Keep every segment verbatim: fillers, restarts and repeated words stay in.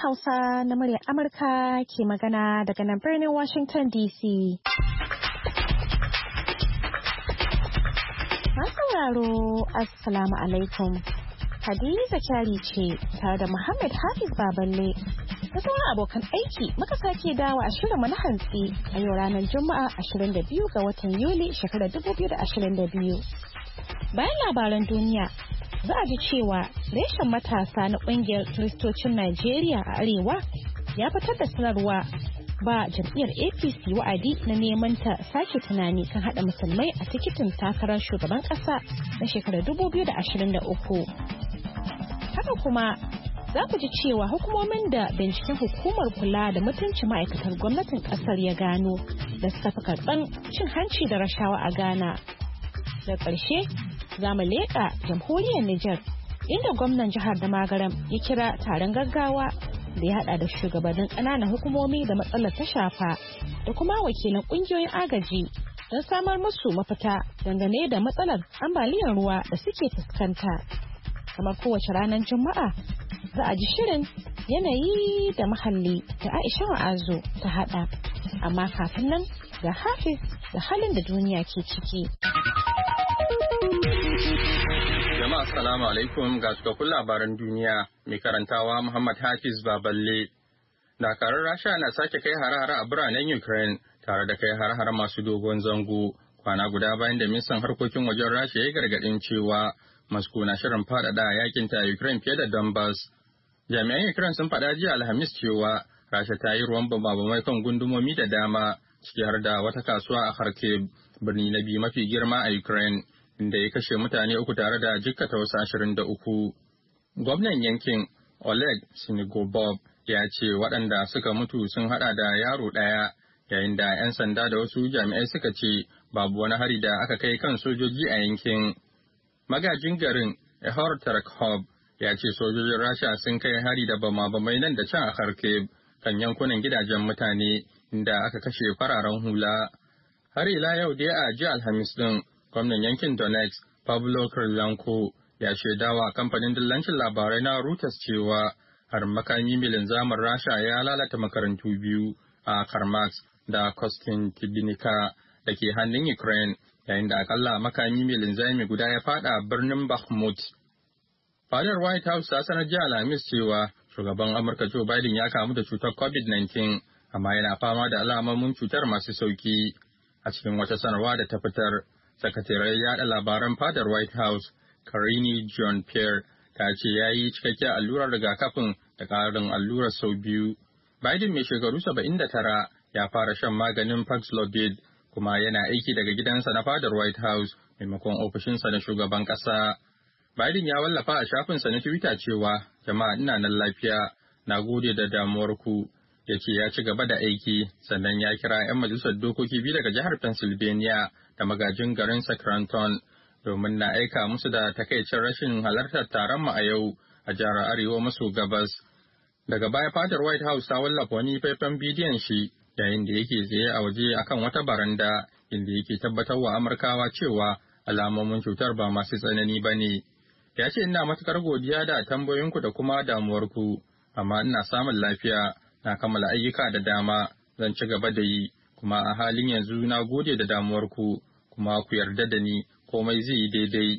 Hausa na muryar Amurka ke magana daga nan birnin Washington D C. Masu sauraro, Assalamu alaikum. Hadiza Kyari ce tare da Muhammad Hafiz Baballe da sauran abokan aiki muka sake dawo a shirinmu na hantsi a yau ranar Juma'a ashirin da biyu ga watan Yuli shekarar dubu biyu da ashirin da biyu. Bayan labaran duniya, za a ji cewa reshen matasa na kungiyar Kiristocin Najeriya a Arewa ya fitar da sanarwa ba jam'iyyar A P C wa'adi na neman ta sake tunani kan hada musulmai a tikitin takarar shugaban kasa na shekarar dubu biyu da ashirin da uku. Haka kuma za ku ji cewa hukumomin da binciken hukumar kula da mutuncin ma'aikatar gwamnatin kasar ya gano da suka fi karɓan cin hanci da rashawa a Ghana. Da ƙarshe za mu leƙa jamhuriyar Nijar inda gwamnan jihar da Magaram ya kira taron gaggawa da ya hada da shugabannin ƙananan hukumomi da matsalar ta shafa da kuma wakilan ƙungiyoyin agaji don samar musu mafita dangane da matsalar ambaliyar ruwa da suke fuskanta. Kamar kowace ranar Juma'a za a ji shirin yanayi da muhalli da Aisha Ma'azu ta hada. Amma kafin nan ga Hafiz da halin da duniya ke ciki. Jama'a assalamu alaikum ga cikakkun labaran duniya mai karantawa Muhammad Hafiz Baballe. Dakarun Rasha na sake kai hare-hare a biranen Ukraine tare da kai hare-hare masu dogon zango kwana guda bayan da ministan harkokin wajen Rasha ya gargadin cewa Moscow na shirin faɗaɗa yakin ta Ukraine fiye da Donbass. Jami'an Ukraine sun faɗa jiya Alhamis cewa Rasha ta yi ruwan bama-bamai kan gundumomi da dama ciki har da wata kasuwa a Kharkiv, birni na biyu mafi girma a Ukraine, inda ya kashe mutane uku tare da jikkata wasu ashirin da uku. Gwamnan yankin Oleg Sinigobov ya ce waɗanda suka mutu sun haɗa da yaro ɗaya, yayin da 'yan sanda da wasu jami'ai suka ce babu wani hari da aka kai kan sojoji a yankin. Magajin garin Ehor Tarakhov ya ce sojojin Rasha sun kai hari da bama-bamai nan da can a Kharkiv kan yankunan gidajen mutane inda aka kashe fararen hula. Har ila yau dai a jiya Alhamis din, gwamnan yankin Donetsk Pavlo Krylenko ya shaidawa kamfanin dillancin labarai na Reuters cewa har makami mai linzamin Rasha ya lalata makarantu biyu a Karmats da Kostintibinka da ke hannun Ukraine, yayin da akalla makami mai linzami guda ya fada birnin Bakhmut. Fadar White House ta sanar jiya Alhamis cewa shugaban Amurka Joe Biden ya kamu da cutar covid nineteen, amma yana fama da alamomin cutar masu sauki. A cikin wata sanarwa da ta fitar, sakataren yada labaran fadar White House, Karine Jean-Pierre, ta ce ya yi cikakkiyar allurar rigakafin da ƙarin allurar sau biyu. Biden mai shekaru saba'in da tara ya fara shan maganin Paxlovid kuma yana aiki daga gidansa na fadar White House maimakon ofishinsa na shugaban ƙasa. Biden ya wallafa a shafinsa na Twitter cewa, "Jama'a ina nan lafiya, na gode da damuwarku." Ya ce ya ci gaba da aiki, sannan ya kira 'yan majalisar dokoki biyu daga jihar Pennsylvania da magajin garin Sacramento domin na aika musu da takaicin rashin halartar taron mu a yau a jihar Arewa maso gabas. Daga baya fadar White House ta wallafa wani faifan bidiyon shi yayin da yake tsaye a waje akan wata baranda inda yake tabbatar wa Amurkawa cewa alamomin cutar ba masu tsanani ba ne. Ya ce ina matukar godiya da tambayoyinku da kuma damuwarku, amma ina samun lafiya, na kammala ayyuka da dama, zan ci gaba da yi, kuma a halin yanzu na gode da damuwarku, kuma ku yarda da ni, komai zai yi daidai.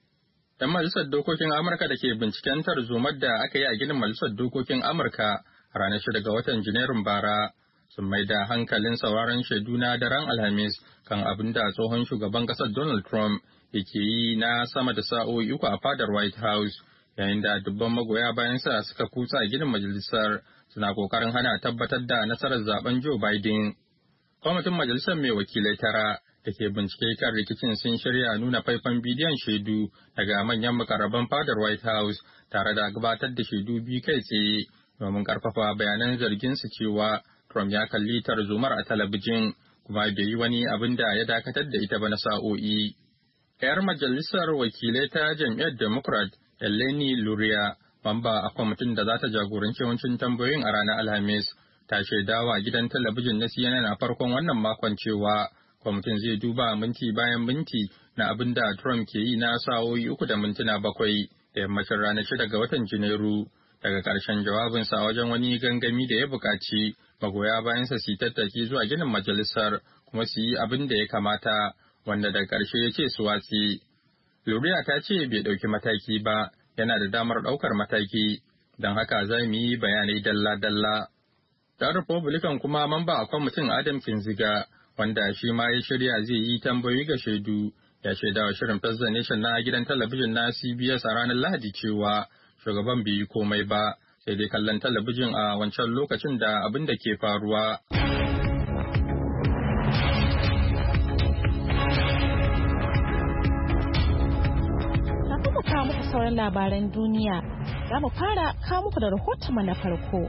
‘Yan majalisar dokokin Amurka da ke binciken tarzomar da aka yi a ginin majalisar dokokin Amurka ranar shida ga watan Janairun bara sun mai da hankalin sauraron shaidu na daren Alhamis kan abin da tsohon shugaban ƙasar Donald Trump yake yi na sama da sa'o'i uku a fadar White House, yayin da dubban magoya bayansa suka kutsa ginin majalisar suna kokarin hana tabbatar da nasarar zaben Joe Biden. Kwamitin majalisar mai wakilai tara da ke bincike kan rikicin sun shirya nuna faifan bidiyon shaidu daga manyan mukarraban fadar White House tare da gabatar da shaidu biyu kai tsaye domin karfafa bayanan zargin su cewa Trump ya kalli tarzomar a talabijin kuma bai yi wani abin da ya dakatar da ita ba na sa'o'i. 'Yar majalisar wakilai ta jam'iyyar Democrat Eleni Luria, mamba a kwamitin da za ta jagoranci yawancin tambayoyin a ranar Alhamis, ta shaidawa gidan talabijin na C N N a farkon wannan makon cewa kwamitin zai duba minti bayan minti na abin da Trump ke yi na sa'o'i uku da mintuna bakwai da yammacin ranar shida ga watan Janairu Daga ƙarshen jawabinsa wajen wani gangami da ya buƙaci magoya bayansa su yi tattaki zuwa ginin majalisar kuma su yi abin da ya kamata, wanda daga ƙarshe ya ce su watsi. Luria ta ce bai ɗauki mataki ba, yana da damar ɗaukar mataki, don haka za mu yi bayanai dalla-dalla. Ɗan Republican kuma mamba a kwamitin Adam Kinziga, wanda shi ma ya shirya zai yi tambayoyi ga shaidu, ya shaida wa shirin First the Nation na gidan talabijin na C B S a ranar Lahadi cewa shugaban bai yi komai ba, sai dai kallon talabijin a wancan lokacin da abin da ke faruwa. Kafin mu kawo muku sauran labaran duniya, za mu fara kawo muku da rahoton na farko.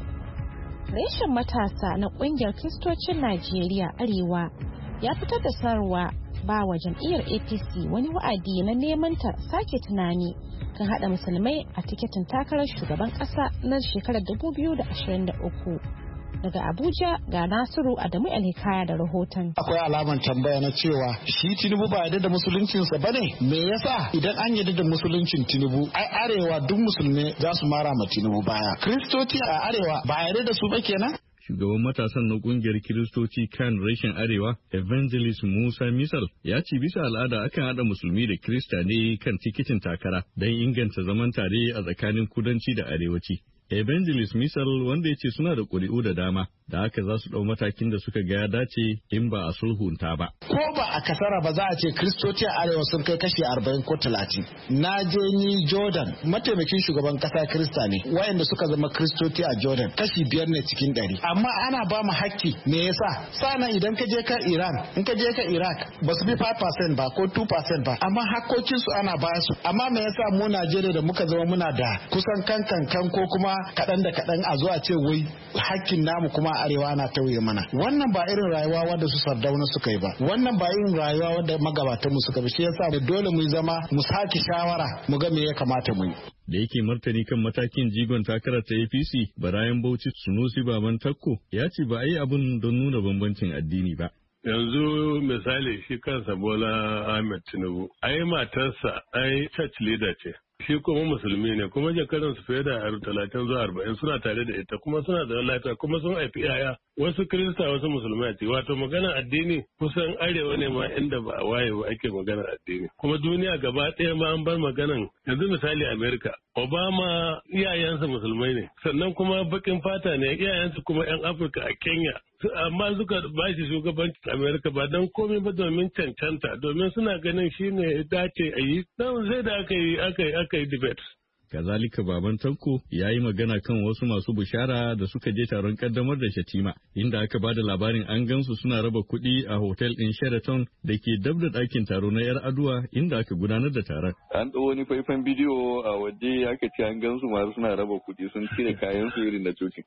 Reshen matasa na ƙungiyar Kiristocin Najeriya Arewa ya fitar da sanarwa ba wa jam'iyyar A P C wani wa'adi na neman ta sake tunani kan hada musulmai a tiketin takarar shugaban kasa na shekarar dubu biyu da ashirin da uku. Daga Abuja ga Nasiru Adamu Alhikaya da rahoton. Akwai alaman tambaya na cewa shi Tinubu ba yarda da musuluncinsa ba ne? Me yasa idan an yarda da musuluncin Tinubu, ai arewa duk musulmai za su mara ma Tinubu baya. Kiristoci a arewa ba yarda da su ba kenan? Shugaban matasan na kungiyar Kiristoci kan reshen Arewa, Evangelist Musa Misal, ya ce bisa al'ada akan haɗa musulmi da Kirista ne kan tikitin takara don inganta zaman tare a tsakanin kudanci da arewaci. Evangelist Misal wanda ya ce suna da ƙuri'u da dama, da haka za su ɗau matakin da suka ga ya dace in ba a sulhunta ba. Ko ba a kasara ba za a ce Kiristoci a arewa sun kai kashi arba'in ko talatin. Na je ni Jordan, mataimakin shugaban kasa Kirista ne, wayanda suka zama Kiristoci a Jordan kashi biyar ne cikin ɗari. Amma ana ba mu hakki, me yasa? Sana idan ka je ka Iran, in ka je ka Iraq, ba su bi five percent ba ko two percent ba, amma hakkokinsu ana ba su. Amma me yasa mu Najeriya da muka zama muna da kusan kankan kan ko kuma kaɗan da kaɗan a zuwa ce wai hakkin namu kuma arewa ana tauye mana. Wannan ba irin rayuwa wanda su Sardauna suka yi ba. Wannan ba irin rayuwa wanda magabatan mu suka bi. Shi yasa dole mu zama mu sake shawara mu ga me ya kamata mu yi. Da yake martani kan matakin jigon takarar ta A P C, Barayan Bauchi Sunusi Baban Takko ya ce ba a yi abin don nuna bambancin addini ba. Yanzu misali shi kansa Bola Ahmed Tinubu, ai matarsa ai church leader ce. Shi kuma musulmi ne, kuma jakaran su fiye da talatin zuwa arba'in suna tare da ita, kuma suna da lafiya, kuma sun haifi yaya. Wasu Kirista wasu musulmai ce, wato maganar addini kusan arewa ne ma inda ba a waye ba ake maganar addini. Kuma duniya gaba ɗaya ma an bar maganan, yanzu misali Amerika. Obama iyayensa musulmai ne, sannan kuma bakin fata ne, iyayensa kuma 'yan Afirka a Kenya. Amma suka ba shi shugabancin Amerika ba don komai ba domin cancanta, domin suna ganin shi ne dace a yi, don sai da aka yi aka yi aka yi debate. Kazalika Baban Tanko ya yi magana kan wasu masu bishara da suka je taron kaddamar da Shatima, inda aka ba da labarin an gansu suna raba kuɗi a hotel ɗin Sheraton da ke dab da ɗakin taro na 'yar aduwa inda aka gudanar da taron. An ɗau wani faifan bidiyo a waje aka ce an gansu masu suna raba kuɗi sun cire kayan su irin na coci.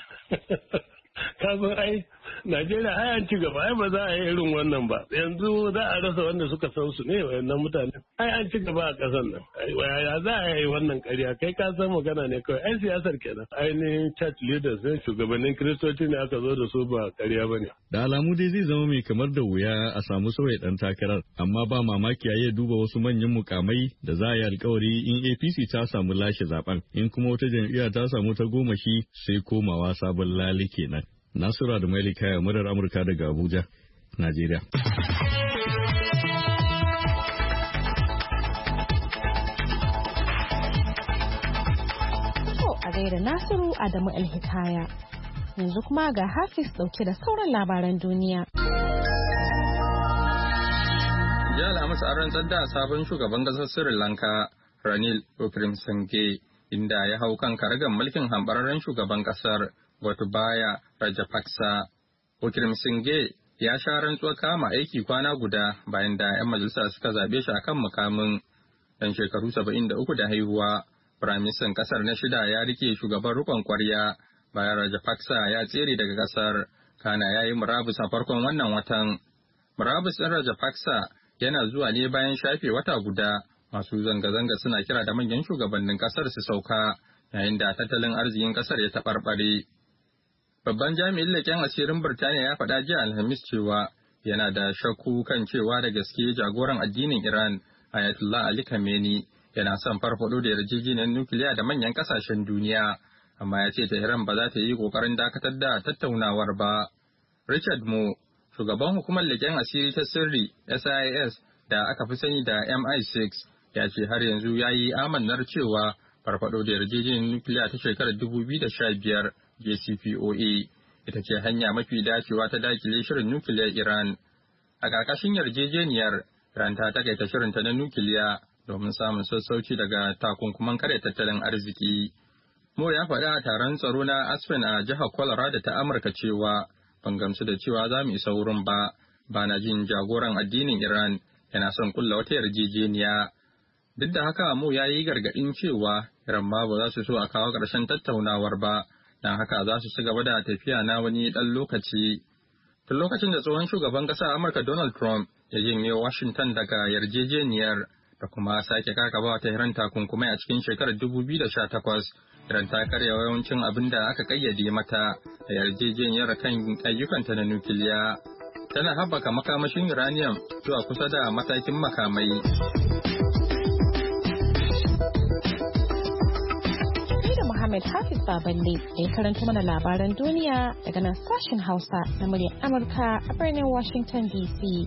Kafin ai Najeriya ai an ci gaba ai ba za a yi irin wannan ba yanzu za a rasa wanda suka san su ne wayannan mutane ai an ci gaba a kasan nan ya za a yi wannan ƙarya kai ka san magana ne kawai ai siyasar kenan ainihin church leaders ne shugabannin kiristoci ne aka zo da su ba ƙarya ba ne. Da alamu dai zai zama mai kamar da wuya a samu sauya ɗan takarar amma ba mamaki ya duba wasu manyan mukamai da za a yi alkawari in A P C ta samu lashe zaben in kuma wata jam'iyya ta samu ta goma shi sai komawa sabon lali kenan. Nasura da Maili Kaya, murar Amurka daga Abuja, Najeriya. To a gaida Nasiru Adamu Alhikaya. Yanzu kuma ga Hafiz dauke da sauran labaran duniya. Jiya Alhamis an rantsar da sabon shugaban ƙasar Sri Lanka, Ranil Wickremesinghe, inda ya hau kan karagar mulkin hambararren shugaban ƙasar. Gotabaya Rajapaksa. Wickremesinghe ya sha rantsuwar kama aiki kwana guda bayan da 'yan majalisa suka zaɓe shi akan mukamin. Dan shekaru saba'in da uku da haihuwa, firaministan ƙasar na shida ya rike shugaban rikon kwarya bayan Rajapaksa ya tsere daga ƙasar. Kana ya yi murabus a farkon wannan watan. Murabus ɗin Rajapaksa yana zuwa ne bayan shafe wata guda masu zanga-zanga suna kira da manyan shugabannin ƙasar su sauka yayin da tattalin arzikin ƙasar ya taɓarɓare. Babban jami'in leƙen asirin Birtaniya ya faɗa jiya Alhamis cewa yana da shakku kan cewa da gaske jagoran addinin Iran, Ayatollah Ali Khamenei, yana son farfaɗo da yarjejeniyar nukiliya da manyan ƙasashen duniya, amma ya ce Tehran ba za ta yi ƙoƙarin dakatar da tattaunawar ba. Richard Moore, shugaban hukumar leƙen asiri ta sirri S I S da aka fi sani da M I six, ya ce har yanzu ya yi amannar cewa farfado da yarjejeniyar nukiliya ta shekarar dubu biyu da sha biyar J C P O A ita ce hanya mafi dacewa ta dakile shirin nukiliyar Iran. A ƙarƙashin yarjejeniyar, Iran ta takaita shirinta na nukiliya domin samun sassauci daga takunkuman karya tattalin arziki. Moore ya faɗa a taron tsaro na Aspen a jihar Colorado ta Amurka cewa ban gamsu da cewa za mu isa wurin ba, ba na jin jagoran addinin Iran yana son kulla wata yarjejeniya. Duk da haka Moore ya yi gargaɗin cewa Iran ma ba za su so a kawo ƙarshen tattaunawar ba, don haka za su ci gaba da tafiya na wani ɗan lokaci. Tun lokacin da tsohon shugaban ƙasar Amurka Donald Trump ya janye Washington daga yarjejeniyar da kuma sake kakaba ta Iran takunkumai a cikin shekarar dubu biyu da sha takwas, Iran ta karya yawancin abin da aka kayyade mata a yarjejeniyar kan ayyukanta na nukiliya. Tana haɓaka makamashin uranium zuwa kusa da matakin makamai. Muhammad Hafiz Baballe ya karanta mana labaran duniya daga nan sashen Hausa na muryar Amurka a birnin Washington D C.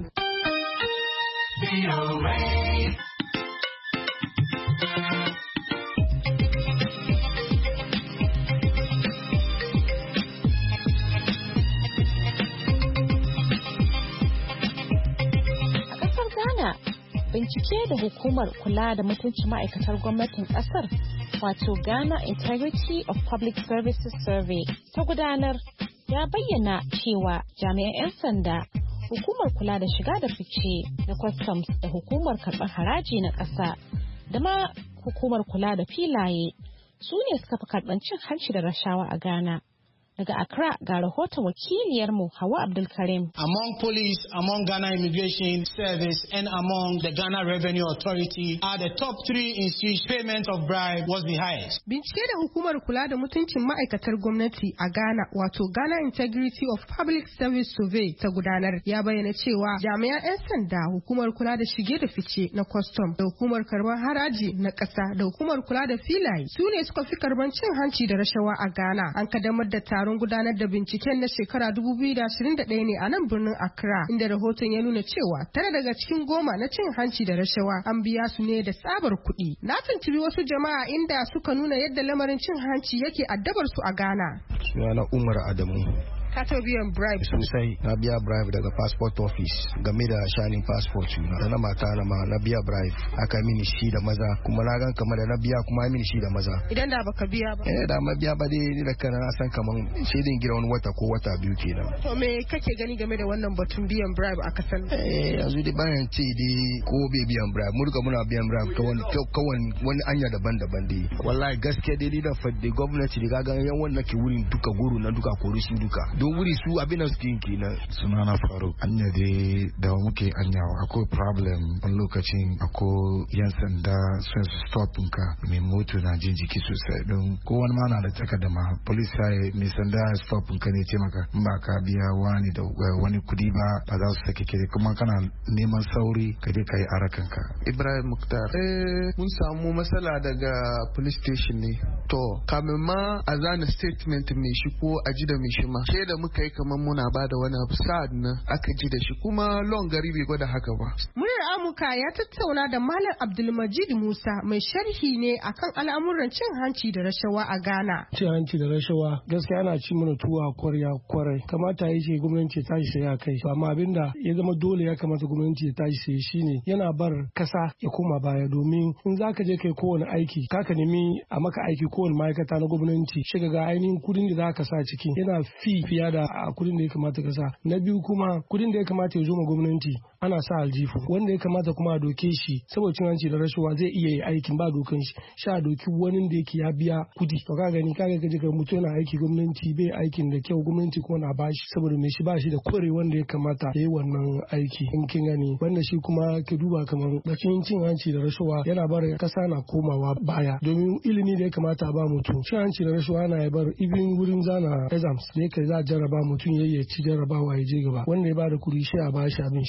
A ƙasar Ghana, bincike da hukumar kula da mutuncin ma'aikatar gwamnatin ƙasar wato Ghana Integrity of Public Services Survey ta gudanar ya bayyana cewa jami'an 'yan sanda, hukumar kula da shiga da fice na customs da hukumar karɓar haraji na ƙasa da ma hukumar kula da filaye su ne suka fi karɓar cin hanci da rashawa a Ghana. Daga Accra ga rahoton wakiliyarmu Hawa Abdulkarim. Among police, among Ghana Immigration Service and among the Ghana Revenue Authority are the top three in which payment of bribe was the highest. Bincike da hukumar kula da mutuncin ma'aikatar gwamnati a Ghana wato Ghana Integrity of Public Service Survey ta gudanar ya bayyana cewa jami'an 'yan sanda, hukumar kula da shige da fice na custom da hukumar karbar haraji na ƙasa da hukumar kula da filaye su ne suka fi karban cin hanci da rashawa a Ghana. An kaddamar da taron gudanar da binciken na shekara dubu biyu da ashirin da ɗaya ne a nan birnin Accra, inda rahoton ya nuna cewa tare daga cikin goma na cin hanci da rashawa an biya su ne da tsabar kuɗi. Na tuntubi wasu jama'a inda suka nuna yadda lamarin cin hanci yake addabar su a Ghana. Sunana Umar Adamu. Ka taɓa biyan bribe? Sosai, na biya bribe daga passport office game da shanin passport da na mata na ma na biya bribe aka mini shi da maza kuma na gan kamar da na biya kuma mini shi da maza. Idan da baka biya ba? Eh da ma biya ba dai ni da kana na san kaman shaidin gira wani wata ko wata biyu kenan. To me kake gani game da wannan batun biyan bribe a kasan? Eh yanzu dai bayan ce dai ko bai biyan bribe mu duka muna biyan bribe ta wani kawai wani anya daban-daban dai. Wallahi gaskiya dai da fadde gwamnati da ga yan wannan ke wurin duka goro na duka kori su duka. Don wuri su abin da suke kenan. Sunana Faruk. Anya dai da muke anyawa akwai problem wani lokacin akwai yan sanda sun su stop ka mai moto na jin jiki sosai don kowane ma na da takarda ma police ya mai sanda ya stop ka ne ce maka in ba ka biya wani da wani kudi ba ba za su sake kire kuma kana neman sauri ka je ka yi arakan ka. Ibrahim Muktar. Eh mun samu matsala daga police station ne. To kamin ma a zana statement mai shi ko a ji da mai shi ma. Da muka yi kamar muna ba da wani abu sa'ad nan aka ji da shi kuma lon gari bai gwada haka ba. Muryar Amurka ya tattauna da Malam Abdulmajid Musa mai sharhi ne akan al'amuran cin hanci da rashawa a Ghana. Cin hanci da rashawa gaskiya ana ci mana tuwa kwarya kwarai. Kamata ya ce gwamnati ta tashi sai a kai. Amma abinda ya zama dole ya kamata gwamnati ya tashi sai shine yana bar kasa ya koma baya domin in zaka je kai kowane aiki ka ka nemi a maka aiki kowane ma'aikata na gwamnati shiga ga ainihin kudin da zaka sa cikin yana fi fiya da a kudin da ya kamata ka sa. Na biyu kuma kudin da ya kamata ya zo ma gwamnati ana sa aljifu wanda ya kamata kuma a doke shi saboda cin hanci da rashawa zai iya yi aikin ba dokan shi sha doki wani da yake ya biya kudi to ka gani kaga kaje ka mutu na aiki gwamnati bai aikin da kyau gwamnati kuma na bashi saboda me shi ba shi da kore wanda ya kamata ya yi wannan aiki in kin gani wanda shi kuma ke duba kamar bacin cin hanci da rashawa yana bar kasa na komawa baya domin ilimi da ya kamata a ba mutum cin hanci da rashawa na ya bar ibin wurin zana exams ne ka za jarraba mutum ya yi ci jarrabawa ya je gaba wanda ya ba da kudi shi a bashi abin shi ya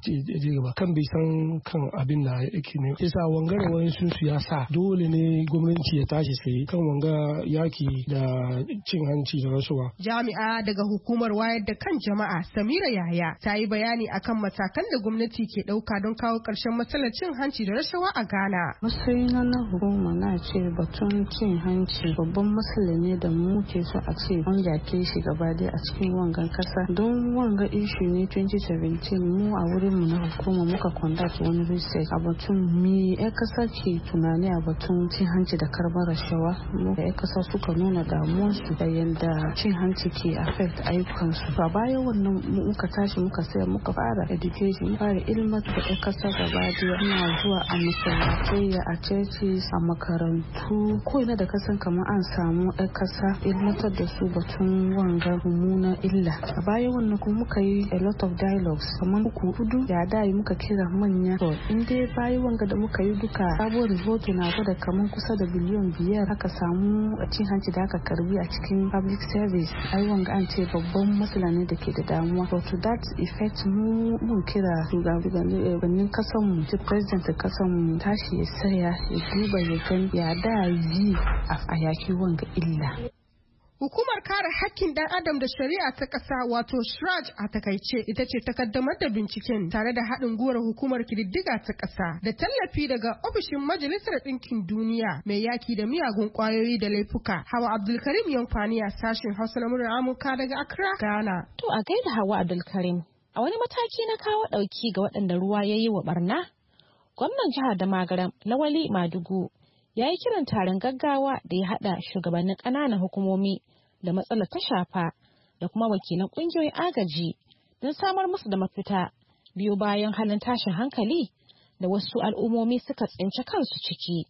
je gaba kan bai san kan abin da yake ne yasa wangare wayan sun su ya sa dole ne gwamnati ya tashi sai kan wanga yaki da cin hanci da rasuwa. Jami'a daga hukumar wayar da kan jama'a Samira Yahaya ta yi bayani akan matakan da gwamnati ke ɗauka don kawo ƙarshen matsalar cin hanci da rashawa a Ghana. Matsayin na hukuma na ce batun cin hanci babban matsala ne da mu ke so a ce an yake shi gaba dai a cikin wangan kasa. Don wanga ishu ne twenty seventeen mu a wurin mu na hukuma muka conduct wani research a batun mi ya kasa ke tunani a batun cin hanci da karbar rashawa. Mu ya kasa suka nuna damuwarsu da yanda cin hanci ke affect ayyukansu. Ba bayan wannan muka tashi muka saya muka fara education muka fara ilmata da ya kasa gaba dai ina zuwa a masallatai a churches a makarantu ko ina da kasan kamar an samu ya kasa ilmatar da su batun wanga mummuna illa. A bayan wannan kuma muka yi a lot of dialogues kamar uku hudu ya dai muka kira manya. To in dai bayan wanga da muka yi duka sabuwar report na gwada kamar kusa da biliyon biyar aka samu cin hanci da aka karbi a cikin public service. Ai wanga an ce babban matsala ne da ke da damuwa. To to that effect mu mun kira shugabannin kasan mu ta president kasan mu tashi ya saya ya duba ya gan ya da yi a yaki wanga illa. Hukumar kare hakkin dan adam da shari'a ta ƙasa wato S R A J a takaice ita ce ta kaddamar da binciken tare da haɗin gwiwar hukumar kididdiga ta ƙasa da tallafi daga ofishin Majalisar Ɗinkin Duniya mai yaki da miyagun ƙwayoyi da laifuka. Hawa Abdulkarim Yankwani a sashen Hausa na muryar Amurka daga Accra, Ghana. To a gaida Hawa Abdulkarim. A wani mataki na kawo ɗauki ga waɗanda ruwa ya yi wa barna, gwamnan jihar da Magaram Lawali Madugu ya yi kiran taron gaggawa da ya haɗa shugabannin ƙananan hukumomi da matsalar ta shafa da kuma wakilan ƙungiyoyin agaji don samar musu da mafita biyu bayan halin tashin hankali da wasu al'ummomi suka tsinci kansu ciki.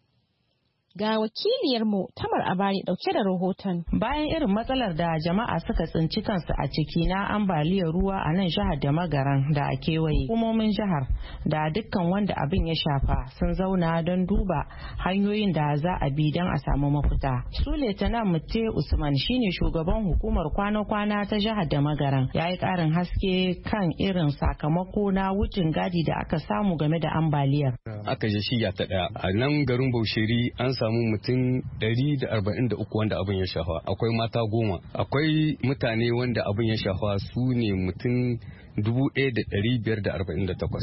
Ga wakiliyarmu Tamar Abari dauke da rahoton. Bayan irin matsalar da jama'a suka tsinci kansu a ciki na ambaliyar ruwa a nan jihar da Magaran da a kewaye, hukumomin jihar da dukkan wanda abin ya shafa sun zauna don duba hanyoyin da za a bi don a samu mafita. Su Letanan Mutte Usman shine shugaban hukumar kwana-kwana ta jihar da Magaran, ya yi ƙarin haske kan irin sakamako na wucin gadi da aka samu game da ambaliyar. Aka je shiya ta ɗaya a nan garin Bausheri an samu mutum ɗari da arba'in da uku wanda abin ya shafa, akwai mata goma, akwai mutane wanda abin ya shafa su ne mutum dubu ɗaya da ɗari biyar da arba'in da takwas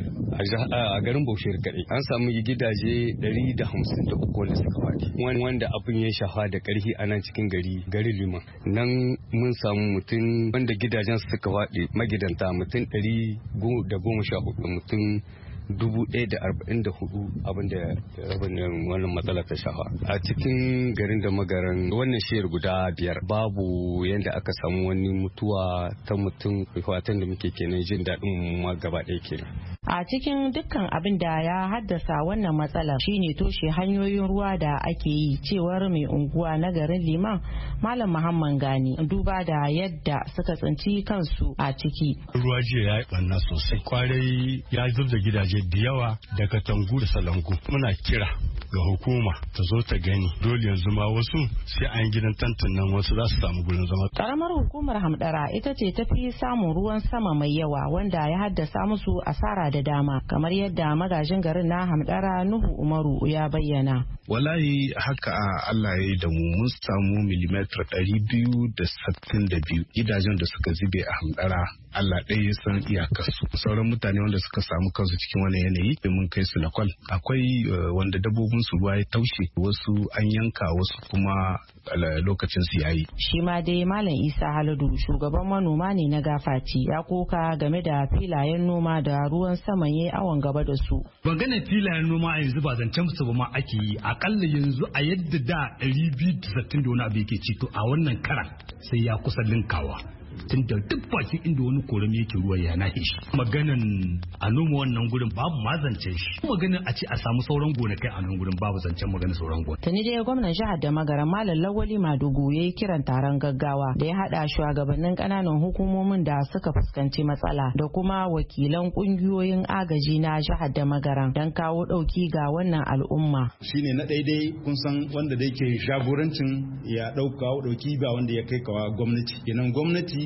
a garin Bausheri kaɗai. An samu gidaje ɗari da hamsin da uku wanda suka faɗi, wani wanda abin ya shafa da ƙarfi a nan cikin gari garin Liman. Nan mun samu mutum wanda gidajen suka faɗi magidanta mutum ɗari da goma sha hudu, mutum dubu ɗaya da arba'in da hudu abinda wannan matsala ta shafa a cikin garin da Magaran. Wannan shiyar guda biyar babu yadda aka samu wani mutuwa ta mutum, fatan da muke kenan jin daɗin ma gaba ɗaya kenan. A cikin dukkan abin da ya haddasa wannan matsalar shine toshe hanyoyin ruwa da ake yi, cewar mai unguwa na garin Liman Malam Muhammad Gani, duba da yadda suka tsinci kansu a ciki. Ruwa jiya ya yi ɓanna sosai, kwarai ya zub da gidaje da yawa da katangu da salangu. Muna kira ga hukuma ta zo ta gani, dole yanzu ma wasu sai an gidan tantan nan wasu za su samu gurin zama. Karamar hukumar Hamdara ita ce ta fi samun ruwan sama mai yawa wanda ya haddasa musu asara da dama, kamar yadda magajin garin na Hamdara Nuhu Umaru ya bayyana. Wallahi haka Allah ya yi da mu, mun samu milimetar ɗari biyu da sittin da biyu gidajen da suka zube a Hamdara. Allah ɗaya ya san iyakarsu. Sauran mutane wanda suka samu kansu cikin wani yanayi mun kai su lakwal. Akwai wanda dabbobin su ruwa ya taushe, wasu an yanka, wasu kuma lokacin su yayi. Shi ma dai Malam Isa Haladu, shugaban manoma ne na Gafati, ya koka game da filayen noma da ruwan sama ya awon gaba da su. Maganar filayen noma a yanzu ba zancen su ba ma ake yi, akalla yanzu a yadda da ɗari biyu da sittin da wani abu yake ci, to a wannan karan sai ya kusa linkawa. Tun da duk bakin inda wani korami yake ruwa ya nahe shi. Maganin a noma wannan gurin babu ma zancen shi. Maganin a ce a samu sauran gonakai a nan gurin babu zancen maganin sauran gonakai. Tuni dai gwamnan jihar da Magaran Malam Lawali Madugu ya yi kiran taron gaggawa da ya haɗa shugabannin ƙananan hukumomin da suka fuskanci matsala da kuma wakilan ƙungiyoyin agaji na jihar da Magaran don kawo ɗauki ga wannan al'umma. Shine na daidai kun san wanda da yake jagorancin ya ɗauka ɗauki ba wanda ya kai kawa gwamnati. Kenan gwamnati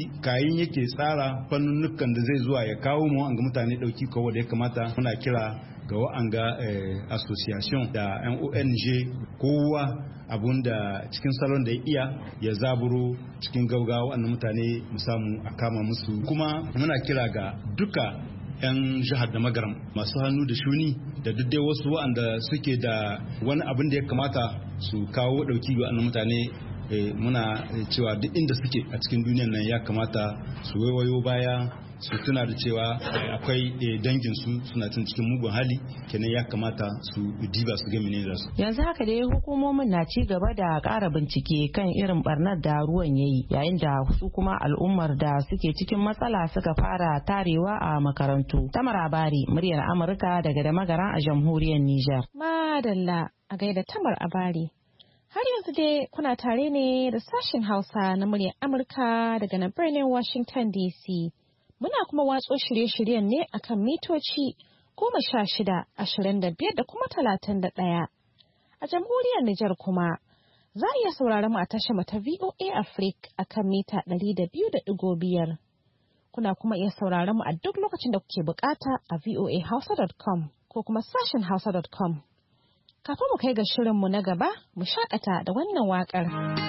shi kayin yake tsara fannunukan da zai zuwa ya kawo mu an ga mutane dauki kowa da ya kamata. Muna kira ga wa'anga association da N O N G kowa abun da cikin salon da ya iya ya zaburo cikin gaugawa wannan mutane mu samu a kama musu. Kuma muna kira ga duka 'yan jihar da magaram masu hannu da shuni da duk dai wasu waɗanda suke da wani abin da ya kamata su kawo ɗauki ga wannan mutane. Muna cewa duk inda suke a cikin duniyan nan ya kamata su waiwayo baya su tuna da cewa akwai dangin su suna cin cikin mugun hali, kenan ya kamata su diba su ga menene su. Yanzu haka dai hukumomin na ci gaba da ƙara bincike kan irin barnar da ruwan yayi, yayin da su kuma al'ummar da suke cikin matsala suka fara tarewa a makarantu. Tamar Abari, muryar Amurka daga da magara a jamhuriyar Nijar. Madalla a gaida Tamar Abari. Har yanzu dai kuna tare ne da sashen Hausa na muryar Amurka daga nan birnin Washington D C. Muna kuma watso shirye-shiryen ne akan mitoci goma sha shida, ashirin da biyar da kuma talatin da ɗaya. A jamhuriyar Nijar kuma za a iya sauraron mu a tashar mu ta V O A Africa akan mita ɗari da biyu da ɗigo biyar. Kuna kuma iya sauraron mu a duk lokacin da kuke bukata a v o a hausa dot com ko kuma sashen hausa dot com. Kafin mu kai ga shirinmu na gaba, mu shakata da wannan waƙar.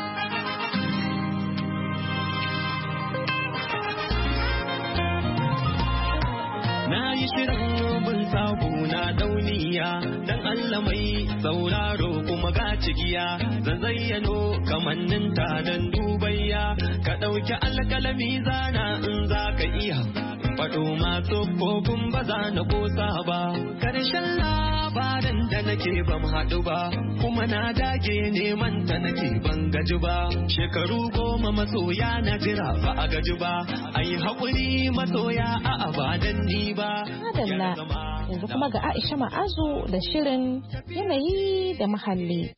Na yi shirin bin sabo na dauniya, don Allah mai sauraro kuma ga cigiya, zan zayyano kamanninta don dubayya, ka ɗauki alƙalami zana in za ka iya. Faɗo masu kofin ba za na ƙosa ba, ƙarshen labarin da nake ban haɗu ba, kuma na dage neman ta nake ban gaji ba, shekaru goma masoya na jira ba a gaji ba, ai haƙuri masoya a abadan ni ba. Madalla, yanzu kuma ga Aisha Ma'azu da shirin yanayi da muhalli.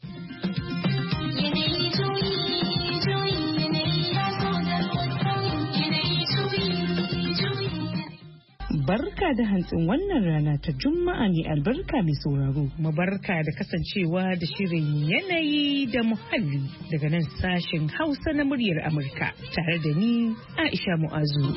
Barka da hantsin wannan rana ta Juma'a ne albarka mai sauraro. Mu barka da kasancewa da shirin yanayi da muhalli daga nan sashen Hausa na muryar Amurka tare da ni Aisha Mu'azu.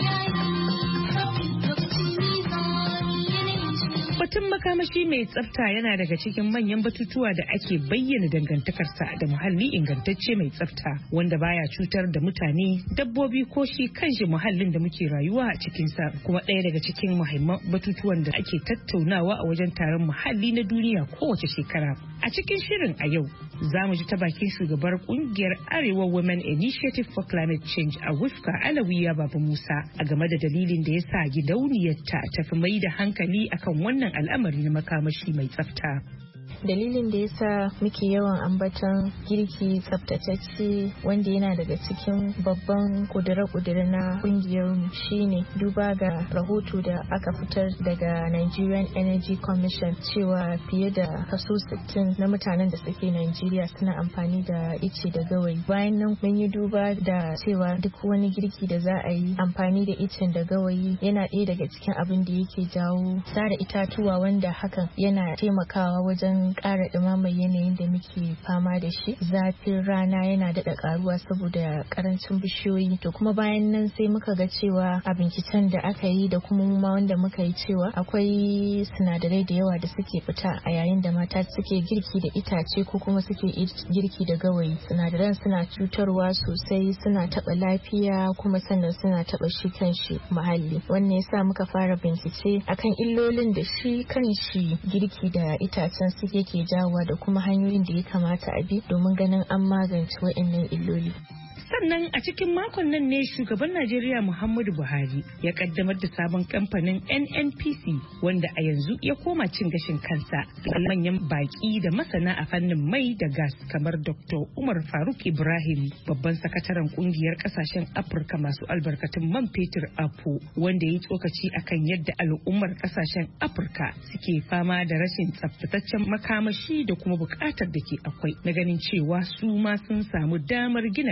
Batun makamashi mai tsafta yana daga cikin manyan batutuwa da ake bayyana dangantakarsa da muhalli ingantacce mai tsafta wanda baya cutar da mutane, dabbobi ko shi kanshi muhallin da muke rayuwa a cikinsa, kuma ɗaya daga cikin muhimman batutuwan da ake tattaunawa a wajen taron muhalli na duniya kowace shekara. A cikin shirin a yau za mu ji ta bakin shugabar kungiyar Arewa Women Initiative for Climate Change a Wifka Alawiya Baba Musa a game da dalilin da ya sa gidauniyarta ta fi mai da hankali akan wannan al'amari na makamashi mai tsafta. Dalilin da yasa muke yawan ambaton girki tsaftatacce wanda yana daga cikin babban kudure-kudure na kungiyar mu shine duba ga rahoto da aka fitar daga Nigerian Energy Commission cewa fiye da kaso sittin na mutanen da suke Nigeria suna amfani da ice da gawayi. Bayan nan mun yi duba da cewa duk wani girki da za a yi amfani da icen da gawayi yana ɗaya daga cikin abin da yake jawo sare itatuwa, wanda hakan yana taimakawa wajen ƙara ɗumamar yanayin da muke fama da shi. Zafin rana yana daɗa ƙaruwa saboda ƙarancin bishiyoyi. To kuma bayan nan sai muka ga cewa a binciken da aka yi da kuma ma wanda muka yi cewa akwai sinadarai da yawa da suke fita a yayin da mata suke girki da itace ko kuma suke girki da gawayi. Sinadaran suna cutarwa sosai, suna taɓa lafiya kuma sannan suna taɓa shi kanshi muhalli. Wannan yasa muka fara bincike akan illolin da shi kanshi girki da itacen suke ke jawowa da kuma hanyoyin da ya kamata a bi domin ganin an magance waɗannan illoli. Sannan a cikin makon nan ne shugaban Najeriya Muhammadu Buhari ya kaddamar da sabon kamfanin N N P C wanda a yanzu ya koma cin gashin kansa da manyan baki da masana a fannin mai da gas kamar Doctor Umar Faruk Ibrahim, babban sakataren kungiyar kasashen Afirka masu albarkatun man fetur A P O, wanda ya yi tsokaci akan yadda al'ummar kasashen Afirka suke fama da rashin tsaftataccen makamashi da kuma bukatar da ke akwai na ganin cewa su ma sun samu damar gina kasashen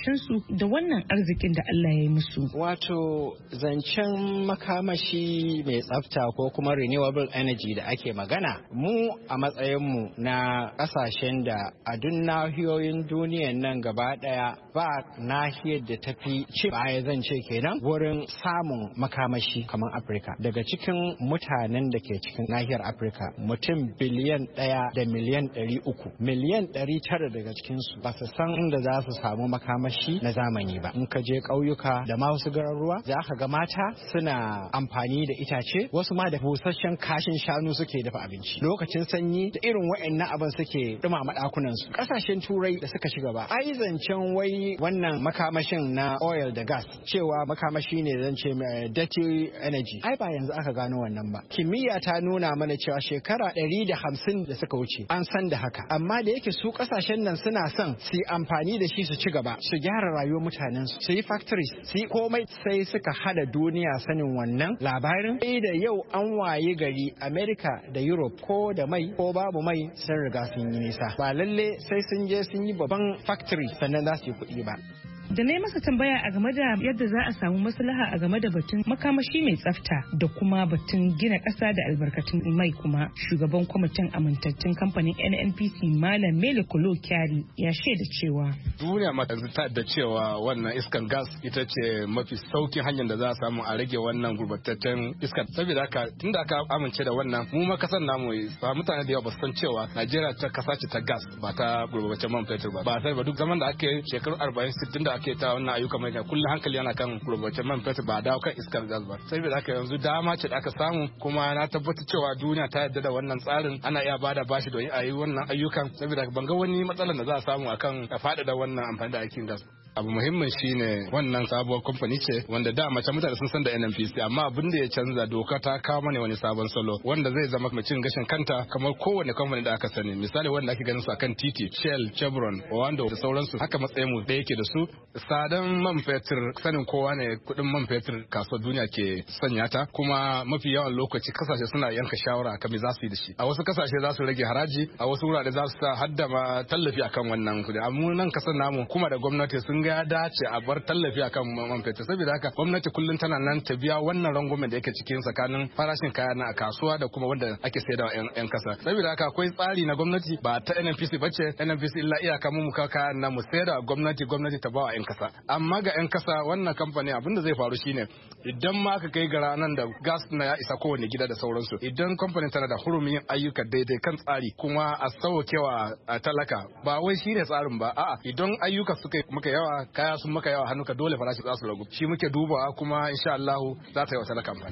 makwabtansu da wannan arzikin da Allah ya yi musu. Wato zancen makamashi mai tsafta ko kuma renewable energy da ake magana, mu a matsayinmu na ƙasashen da a duk nahiyoyin duniyan nan gaba ɗaya ba nahiyar da ta fi ci baya zan ce kenan wurin samun makamashi kamar Afirka. Daga cikin mutanen da ke cikin nahiyar Afirka mutum biliyan ɗaya da miliyan ɗari uku, miliyan ɗari tara daga cikinsu ba su san inda za su samu makamashi na zamani ba. In ka je ƙauyuka da ma wasu garuruwa za ka ga mata suna amfani da itace, wasu ma da busasshen kashin shanu suke dafa abinci. Lokacin sanyi da irin wa'annan abin suke dumama ɗakunan su. Ƙasashen turai da suka shiga ba ai zancen wai wannan makamashin na oil da gas cewa makamashi ne zan ce dirty energy, ai ba yanzu aka gano wannan ba. Kimiyya ta nuna mana cewa shekara ɗari da hamsin da suka wuce an san da haka, amma da yake su ƙasashen nan suna son su yi amfani da shi su ci gaba, su gyara rayuwar mutanen su, su yi factories, su yi komai, sai suka hada duniya sanin wannan labarin. Sai da yau an waye gari America da Europe ko da mai ko babu mai sun riga sun yi nisa, ba lalle sai sun je sun yi babban factory sannan za su yi kuɗi ba. Da na yi masa tambaya a game da yadda za a samu maslaha a game da batun makamashi mai tsafta da kuma batun gina ƙasa da albarkatun mai, kuma shugaban kwamitin amintattun kamfanin N N P C Malam Mele Kolo Kyari ya shaida cewa duniya ma ta da cewa wannan iskan gas ita ce mafi saukin hanyar da za a samu a rage wannan gurbataccen iskar. Saboda haka tunda aka amince da wannan, mu ma kasan namu ba mutane da yawa ba su san cewa Najeriya ta kasa ce ta gas ba ta gurbataccen man fetur ba. Ba sai ba duk zaman da ake shekaru arba'in sittin da ake ta wannan ayyuka mai kullum hankali yana kan gurbataccen man fetur ba dawo kan iskar gas ba. Saboda haka yanzu dama ce da aka samu, kuma na tabbatar cewa duniya ta yarda da wannan tsarin, ana iya bada bashi don a yi wannan ayyukan. Saboda ban ga wani matsalar da za a samu akan a faɗaɗa wannan amfani da aikin gas. Abu muhimmin shine wannan sabuwar kamfani ce wanda da mace mutane sun san da N N P C, amma abin da ya canza doka ta kawo mana wani sabon salo wanda zai zama mai cin gashin kanta kamar kowane kamfani da aka sani. Misali wanda ake ganin su akan titi, Shell, Chevron, Owando da sauransu, haka matsayin mu da yake da su. Sadan man fetur sanin kowa ne, kudin man fetur kasuwar duniya ke sanya ta, kuma mafi yawan lokaci kasashe suna yanka shawara akan me za su yi da shi. A wasu kasashe za su rage haraji, a wasu wurare za su sa hadda ma tallafi akan wannan kudi. Amma nan kasar namu kuma da gwamnati sun ga ya dace a bar tallafi akan man fetur. Saboda haka gwamnati kullum tana nan ta biya wannan rangwamen da yake cikin tsakanin farashin kaya na a kasuwa da kuma wanda ake sayarwa yan kasa. Saboda haka akwai tsari na gwamnati, ba ta N N P C bace. N N P C illa iyaka mu muka kaya na mu sayarwa gwamnati, gwamnati ta bawa yan kasa. Amma ga yan kasa wannan kamfani abin da zai faru shine idan ma aka kai gara nan da gas na ya isa kowane gida da sauransu, idan kamfanin tana da hurumin yin ayyuka daidai kan tsari kuma a saukewa a talaka, ba wai shine tsarin ba, a'a idan ayyuka suka maka yawa, kaya sun maka yawa hannuka, dole farashi za su ragu. Shi muke dubawa kuma insha Allah za ta yi wata kamfani.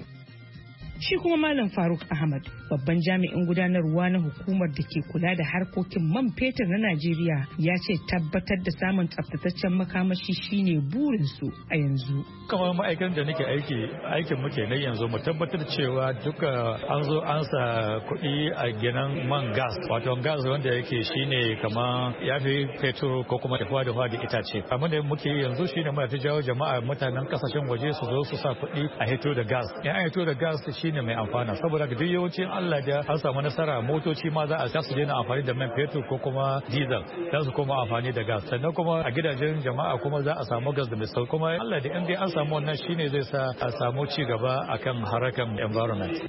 Shi kuma Malam Faruk Ahmad, babban jami'in gudanarwa na hukumar da ke kula da harkokin man fetur na Najeriya, ya ce tabbatar da samun tsaftataccen makamashi shine burinsu a yanzu. Kamar ma'aikatan da nake aiki, aikin muke na yanzu mu tabbatar cewa duka an zo an sa kuɗi a gidan man gas, wato gas wanda yake shine kamar ya fi fetur ko kuma dafuwa dafuwa da itace. Abin da muke yanzu shine muna ta jawo jama'a mutanen kasashen waje su zo su sa kuɗi a hito da gas. In an hito da gas shi ne mai amfana, saboda duk yawancin Allah da an samu nasara motoci ma za a sa su daina amfani da man fetur ko kuma diesel, za su koma amfani da gas. Sannan kuma a gidajen jama'a kuma za a samu gas da mai sauki, kuma Allah da in dai an samu wannan shine zai sa a samu ci gaba akan harakan environment.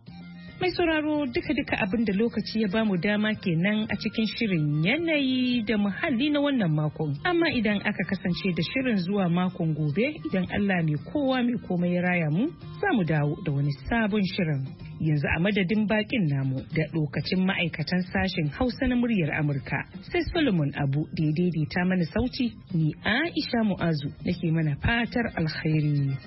Mai sauraro duka-duka abin da lokaci ya bamu dama kenan a cikin shirin yanayi da muhalli na wannan makon. Amma idan aka kasance da shirin zuwa makon gobe, idan Allah mai kowa mai komai ya raya mu, za mu dawo da wani sabon shirin. Yanzu a madadin bakin namu da lokacin ma'aikatan sashen Hausa na muryar Amurka, sai Solomon Abu da ya daidaita mana sauti, ni Aisha Mu'azu nake mana fatar alkhairi.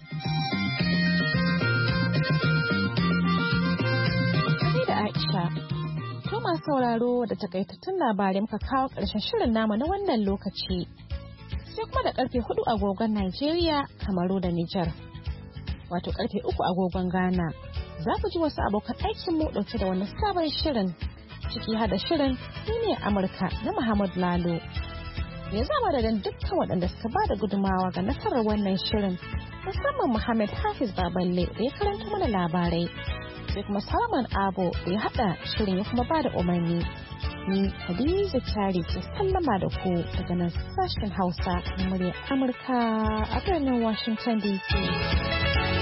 Aisha. To masu sauraro da takaitattun labarai muka kawo ƙarshen shirin namu na wannan lokaci. Sai kuma da karfe hudu agogon Najeriya, Kamaru da Nijar. Wato karfe uku agogon Ghana. Za ku ji wasu abokan aikin mu dauke da wani sabon shirin. Ciki hada shirin ne Amurka na Muhammad Lalo. Ya zama da dukkan waɗanda suka ba da gudumawa ga nasarar wannan shirin. Musamman Muhammad Hafiz Baballe da ya karanta mana labarai. Sai kuma Salman Abo da ya haɗa shirin ya kuma ba da umarni. ni Hadiza Kyari ke sallama da ku daga nan sashen Hausa na muryar Amurka a birnin Washington D C.